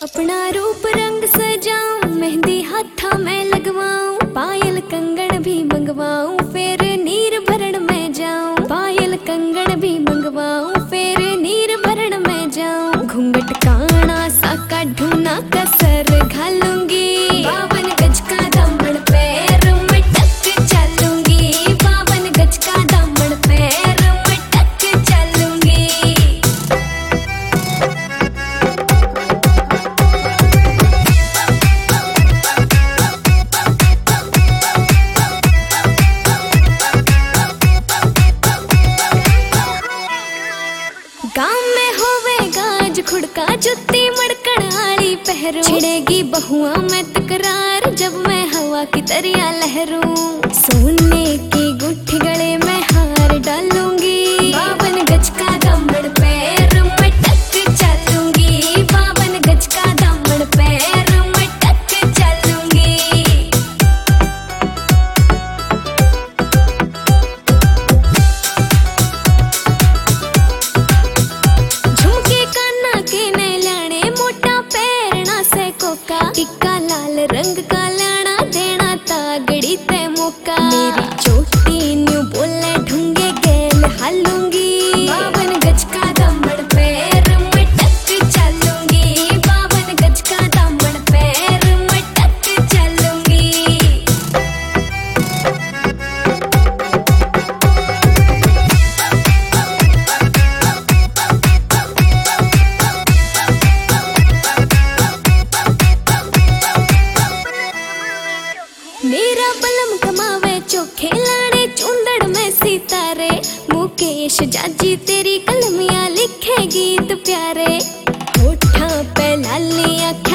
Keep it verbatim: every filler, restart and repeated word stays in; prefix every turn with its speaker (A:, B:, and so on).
A: अपना रूप रंग सजाऊं, मेहंदी हाथा में लगवाऊं, पायल कंगन भी मंगवाऊं, फिर नीर भरण में जाऊं। पायल कंगन भी मंगवाऊं, फिर नीर भरण में जाऊं। घूंघट काना सा काढूं, कसर घालूंगी, बावन गज का दामन पैर में टक चलूंगी, बावन गज का दामन पैर में टक चलूंगी। गाँव में होवे गाज खुड़का, जुत्ती मड़कण आली पहरू, छिड़ेगी बहुआ में तकरार जब मैं हवा की तरिया लहरूं। सोने की गुट्ठी गले में हार डालूंगी, बावन गज का दामन पैर में टक चलूंगी, बावन गज का दामन पैर में टक चलूंगी। टिक्का लाल रंग का लाना, देना तागड़ी ते मौका। मेरी चोटी न्यू बोले ढूंगे गेल हालूंगी, बावन गज का दामन पैर में टक चलूंगी, बावन गज का दामन पैर में टक चलूंगी। मेरा बलम कमावे चोखे लाने, चूंदड़ में सितारे, मुकेश जाजी तेरी कलमियां लिखे गीत प्यारे। होठा पे लालियां